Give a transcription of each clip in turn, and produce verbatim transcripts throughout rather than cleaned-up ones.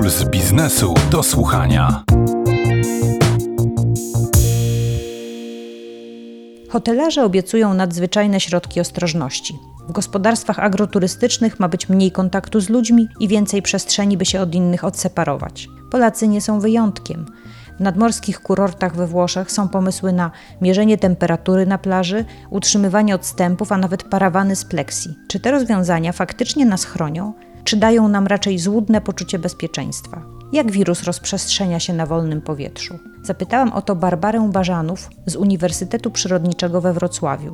z biznesu do słuchania. Hotelarze obiecują nadzwyczajne środki ostrożności. W gospodarstwach agroturystycznych ma być mniej kontaktu z ludźmi i więcej przestrzeni, by się od innych odseparować. Polacy nie są wyjątkiem. W nadmorskich kurortach we Włoszech są pomysły na mierzenie temperatury na plaży, utrzymywanie odstępów, a nawet parawany z pleksji. Czy te rozwiązania faktycznie nas chronią, czy dają nam raczej złudne poczucie bezpieczeństwa? Jak wirus rozprzestrzenia się na wolnym powietrzu? Zapytałam o to Barbarę Bażanów z Uniwersytetu Przyrodniczego we Wrocławiu.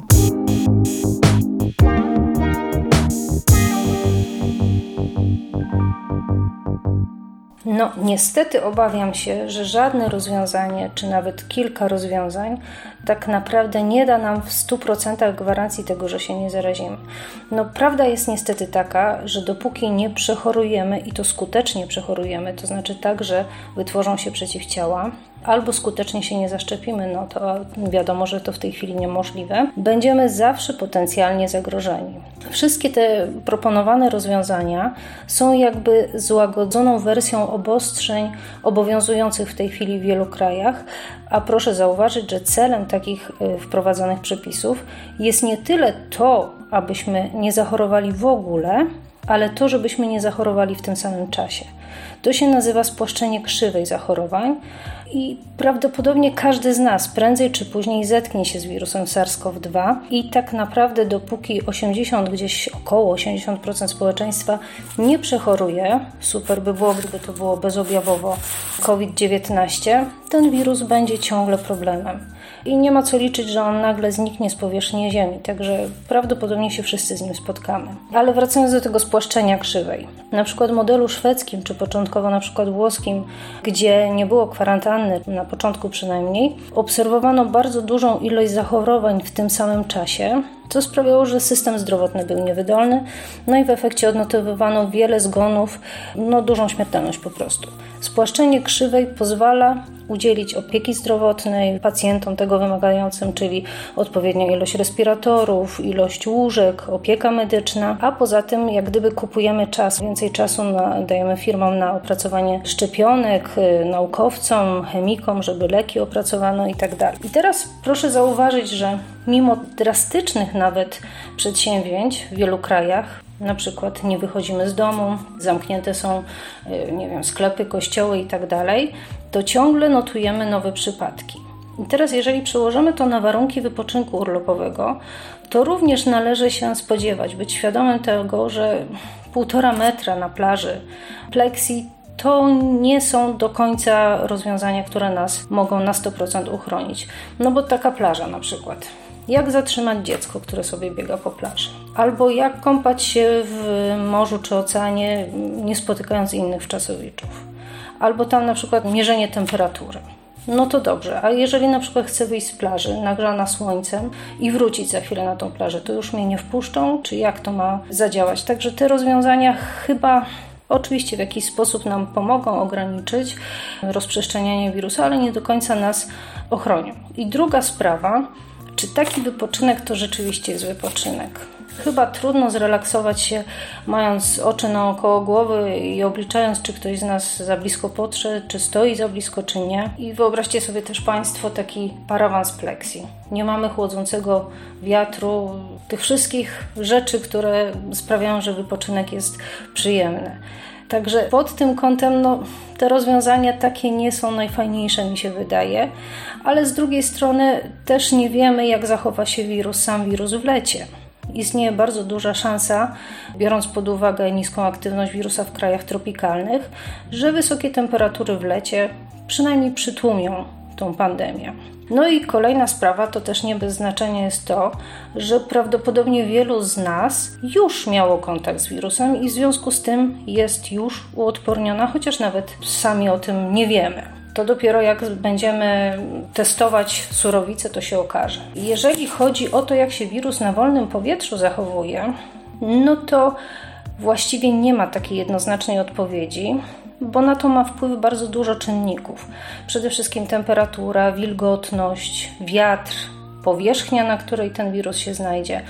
No, niestety obawiam się, że żadne rozwiązanie, czy nawet kilka rozwiązań tak naprawdę nie da nam w stu procentach gwarancji tego, że się nie zarazimy. No, prawda jest niestety taka, że dopóki nie przechorujemy i to skutecznie przechorujemy, to znaczy tak, że wytworzą się przeciwciała, albo skutecznie się nie zaszczepimy, no to wiadomo, że to w tej chwili niemożliwe, będziemy zawsze potencjalnie zagrożeni. Wszystkie te proponowane rozwiązania są jakby złagodzoną wersją obostrzeń obowiązujących w tej chwili w wielu krajach, a proszę zauważyć, że celem takich wprowadzonych przepisów jest nie tyle to, abyśmy nie zachorowali w ogóle, ale to, żebyśmy nie zachorowali w tym samym czasie. To się nazywa spłaszczenie krzywej zachorowań i prawdopodobnie każdy z nas prędzej czy później zetknie się z wirusem SARS-CoV dwa i tak naprawdę dopóki osiemdziesiąt, gdzieś około osiemdziesiąt procent społeczeństwa nie przechoruje, super by było, gdyby to było bezobjawowo COVID dziewiętnaście, ten wirus będzie ciągle problemem. I nie ma co liczyć, że on nagle zniknie z powierzchni Ziemi, także prawdopodobnie się wszyscy z nim spotkamy. Ale wracając do tego spłaszczenia krzywej, na przykład w modelu szwedzkim, czy początkowo na przykład włoskim, gdzie nie było kwarantanny, na początku przynajmniej, obserwowano bardzo dużą ilość zachorowań w tym samym czasie, co sprawiało, że system zdrowotny był niewydolny, no i w efekcie odnotowywano wiele zgonów, no dużą śmiertelność po prostu. Spłaszczenie krzywej pozwala udzielić opieki zdrowotnej pacjentom tego wymagającym, czyli odpowiednia ilość respiratorów, ilość łóżek, opieka medyczna, a poza tym jak gdyby kupujemy czas, więcej czasu na, dajemy firmom na opracowanie szczepionek, naukowcom, chemikom, żeby leki opracowano i tak dalej. I teraz proszę zauważyć, że mimo drastycznych nawet przedsięwzięć w wielu krajach, na przykład nie wychodzimy z domu, zamknięte są, nie wiem, sklepy, kościoły i tak dalej, to ciągle notujemy nowe przypadki. I teraz jeżeli przełożymy to na warunki wypoczynku urlopowego, to również należy się spodziewać, być świadomym tego, że półtora metra na plaży, pleksji, to nie są do końca rozwiązania, które nas mogą na sto procent uchronić. No bo taka plaża na przykład. Jak zatrzymać dziecko, które sobie biega po plaży? Albo jak kąpać się w morzu czy oceanie, nie spotykając innych wczasowiczów? Albo tam na przykład mierzenie temperatury. No to dobrze, a jeżeli na przykład chcę wyjść z plaży, nagrzana słońcem i wrócić za chwilę na tą plażę, to już mnie nie wpuszczą? Czy jak to ma zadziałać? Także te rozwiązania chyba oczywiście w jakiś sposób nam pomogą ograniczyć rozprzestrzenianie wirusa, ale nie do końca nas ochronią. I druga sprawa, czy taki wypoczynek to rzeczywiście jest wypoczynek? Chyba trudno zrelaksować się, mając oczy naokoło głowy i obliczając, czy ktoś z nas za blisko podszedł, czy stoi za blisko, czy nie. I wyobraźcie sobie też Państwo taki parawan z pleksji. Nie mamy chłodzącego wiatru, tych wszystkich rzeczy, które sprawiają, że wypoczynek jest przyjemny. Także pod tym kątem no, te rozwiązania takie nie są najfajniejsze, mi się wydaje, ale z drugiej strony też nie wiemy, jak zachowa się wirus, sam wirus w lecie. Istnieje bardzo duża szansa, biorąc pod uwagę niską aktywność wirusa w krajach tropikalnych, że wysokie temperatury w lecie przynajmniej przytłumią tą pandemię. No i kolejna sprawa, to też nie bez znaczenia jest to, że prawdopodobnie wielu z nas już miało kontakt z wirusem i w związku z tym jest już uodporniona, chociaż nawet sami o tym nie wiemy. To dopiero jak będziemy testować surowice, to się okaże. Jeżeli chodzi o to, jak się wirus na wolnym powietrzu zachowuje, no to właściwie nie ma takiej jednoznacznej odpowiedzi, bo na to ma wpływ bardzo dużo czynników. Przede wszystkim temperatura, wilgotność, wiatr, powierzchnia, na której ten wirus się znajdzie,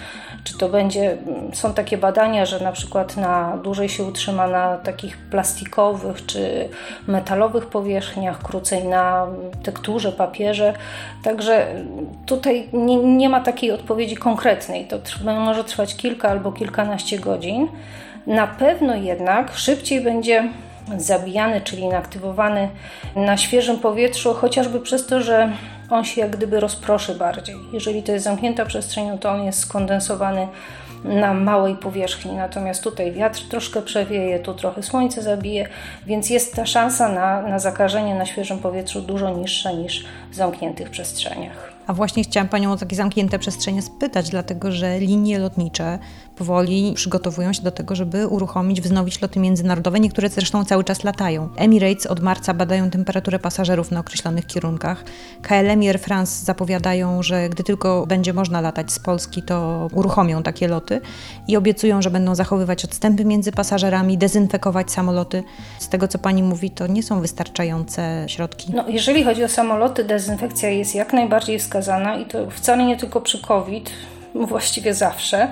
Czy to będzie, są takie badania, że na przykład na dłużej się utrzyma na takich plastikowych czy metalowych powierzchniach, krócej na tekturze, papierze. Także tutaj nie, nie ma takiej odpowiedzi konkretnej. To trwa, może trwać kilka albo kilkanaście godzin. Na pewno jednak szybciej będzie zabijany, czyli inaktywowany na świeżym powietrzu, chociażby przez to, że on się jak gdyby rozproszy bardziej. Jeżeli to jest zamknięta przestrzeń, to on jest skondensowany na małej powierzchni, natomiast tutaj wiatr troszkę przewieje, tu trochę słońce zabije, więc jest ta szansa na, na zakażenie na świeżym powietrzu dużo niższa niż w zamkniętych przestrzeniach. A właśnie chciałam Panią o takie zamknięte przestrzenie spytać, dlatego że linie lotnicze powoli przygotowują się do tego, żeby uruchomić, wznowić loty międzynarodowe. Niektóre zresztą cały czas latają. Emirates od marca badają temperaturę pasażerów na określonych kierunkach. K L M i Air France zapowiadają, że gdy tylko będzie można latać z Polski, to uruchomią takie loty i obiecują, że będą zachowywać odstępy między pasażerami, dezynfekować samoloty. Z tego, co Pani mówi, to nie są wystarczające środki. No, jeżeli chodzi o samoloty, dezynfekcja jest jak najbardziej wskazana i to wcale nie tylko przy COVID, właściwie zawsze.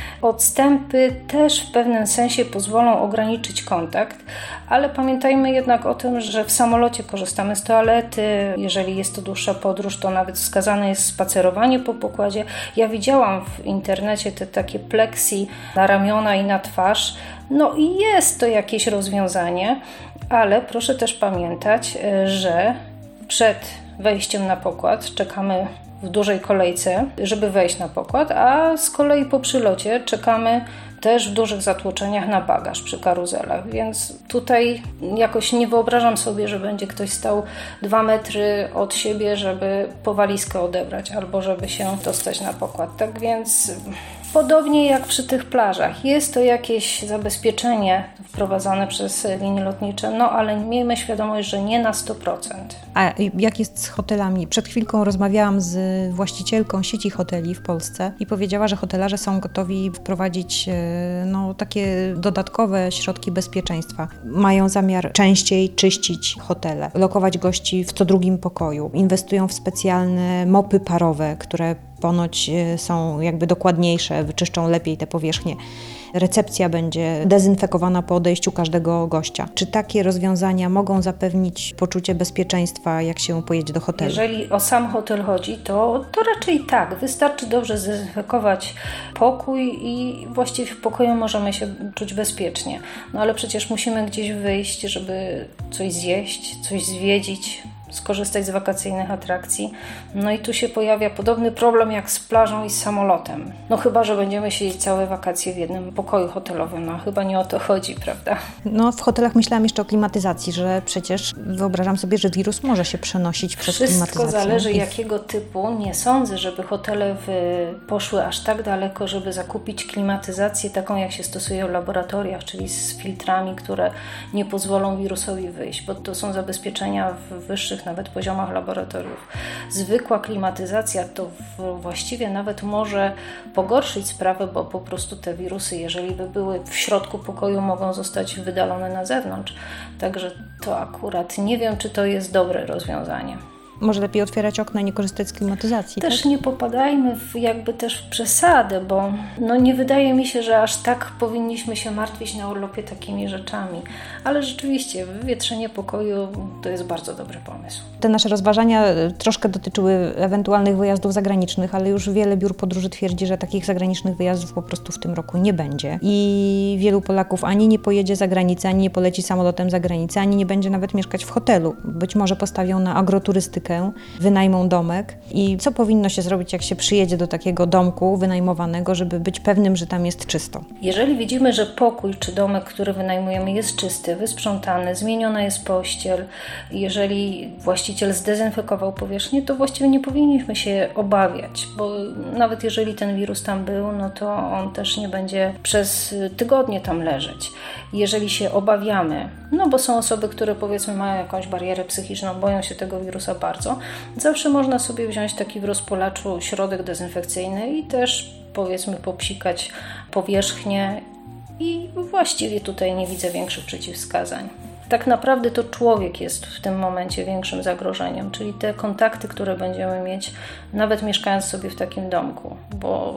Odstępy też w pewnym sensie pozwolą ograniczyć kontakt, ale pamiętajmy jednak o tym, że w samolocie korzystamy z toalety. Jeżeli jest to dłuższa podróż, to nawet wskazane jest spacerowanie po pokładzie. Ja widziałam w internecie te takie pleksi na ramiona i na twarz. No i jest to jakieś rozwiązanie, ale proszę też pamiętać, że przed wejściem na pokład czekamy w dużej kolejce, żeby wejść na pokład, a z kolei po przylocie czekamy też w dużych zatłoczeniach na bagaż przy karuzelach, więc tutaj jakoś nie wyobrażam sobie, że będzie ktoś stał dwa metry od siebie, żeby po walizkę odebrać albo żeby się dostać na pokład. Tak więc podobnie jak przy tych plażach, jest to jakieś zabezpieczenie wprowadzane przez linie lotnicze, no ale miejmy świadomość, że nie na sto procent. A jak jest z hotelami? Przed chwilką rozmawiałam z właścicielką sieci hoteli w Polsce i powiedziała, że hotelarze są gotowi wprowadzić no, takie dodatkowe środki bezpieczeństwa. Mają zamiar częściej czyścić hotele, lokować gości w co drugim pokoju. Inwestują w specjalne mopy parowe, które ponoć są jakby dokładniejsze, wyczyszczą lepiej te powierzchnie. Recepcja będzie dezynfekowana po odejściu każdego gościa. Czy takie rozwiązania mogą zapewnić poczucie bezpieczeństwa, jak się pojedzie do hotelu? Jeżeli o sam hotel chodzi, to, to raczej tak. Wystarczy dobrze zdezynfekować pokój i właściwie w pokoju możemy się czuć bezpiecznie. No ale przecież musimy gdzieś wyjść, żeby coś zjeść, coś zwiedzić, skorzystać z wakacyjnych atrakcji. No i tu się pojawia podobny problem jak z plażą i z samolotem. No chyba, że będziemy siedzieć całe wakacje w jednym pokoju hotelowym. No chyba nie o to chodzi, prawda? No w hotelach myślałam jeszcze o klimatyzacji, że przecież wyobrażam sobie, że wirus może się przenosić przez klimatyzację. Wszystko zależy jakiego typu. Nie sądzę, żeby hotele w... poszły aż tak daleko, żeby zakupić klimatyzację taką, jak się stosuje w laboratoriach, czyli z filtrami, które nie pozwolą wirusowi wyjść, bo to są zabezpieczenia w wyższych nawet poziomach laboratoriów. Zwykła klimatyzacja to właściwie nawet może pogorszyć sprawę, bo po prostu te wirusy, jeżeli by były w środku pokoju, mogą zostać wydalone na zewnątrz. Także to akurat nie wiem, czy to jest dobre rozwiązanie. Może lepiej otwierać okna i nie korzystać z klimatyzacji. Też tak? nie popadajmy w jakby też w przesadę, bo no nie wydaje mi się, że aż tak powinniśmy się martwić na urlopie takimi rzeczami. Ale rzeczywiście wywietrzenie pokoju to jest bardzo dobry pomysł. Te nasze rozważania troszkę dotyczyły ewentualnych wyjazdów zagranicznych, ale już wiele biur podróży twierdzi, że takich zagranicznych wyjazdów po prostu w tym roku nie będzie. I wielu Polaków ani nie pojedzie za granicę, ani nie poleci samolotem za granicę, ani nie będzie nawet mieszkać w hotelu. Być może postawią na agroturystykę, wynajmą domek. I co powinno się zrobić, jak się przyjedzie do takiego domku wynajmowanego, żeby być pewnym, że tam jest czysto? Jeżeli widzimy, że pokój czy domek, który wynajmujemy, jest czysty, wysprzątany, zmieniona jest pościel, jeżeli właściciel zdezynfekował powierzchnię, to właściwie nie powinniśmy się obawiać, bo nawet jeżeli ten wirus tam był, no to on też nie będzie przez tygodnie tam leżeć. Jeżeli się obawiamy, no bo są osoby, które powiedzmy mają jakąś barierę psychiczną, boją się tego wirusa bardzo, zawsze można sobie wziąć taki w rozpolaczu środek dezynfekcyjny i też powiedzmy popsikać powierzchnię i właściwie tutaj nie widzę większych przeciwwskazań. Tak naprawdę to człowiek jest w tym momencie większym zagrożeniem, czyli te kontakty, które będziemy mieć, nawet mieszkając sobie w takim domku, bo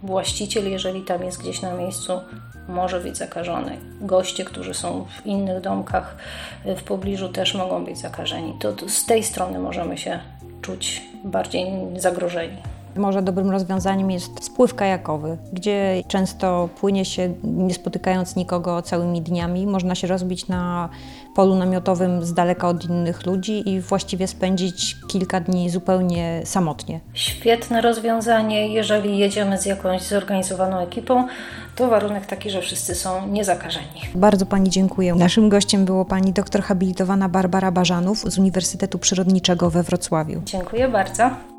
właściciel, jeżeli tam jest gdzieś na miejscu, może być zakażony. Goście, którzy są w innych domkach w pobliżu, też mogą być zakażeni. To, to z tej strony możemy się czuć bardziej zagrożeni. Może dobrym rozwiązaniem jest spływ kajakowy, gdzie często płynie się, nie spotykając nikogo całymi dniami. Można się rozbić na polu namiotowym z daleka od innych ludzi i właściwie spędzić kilka dni zupełnie samotnie. Świetne rozwiązanie. Jeżeli jedziemy z jakąś zorganizowaną ekipą, to warunek taki, że wszyscy są niezakażeni. Bardzo Pani dziękuję. Naszym gościem było Pani doktor habilitowana Barbara Bażanów z Uniwersytetu Przyrodniczego we Wrocławiu. Dziękuję bardzo.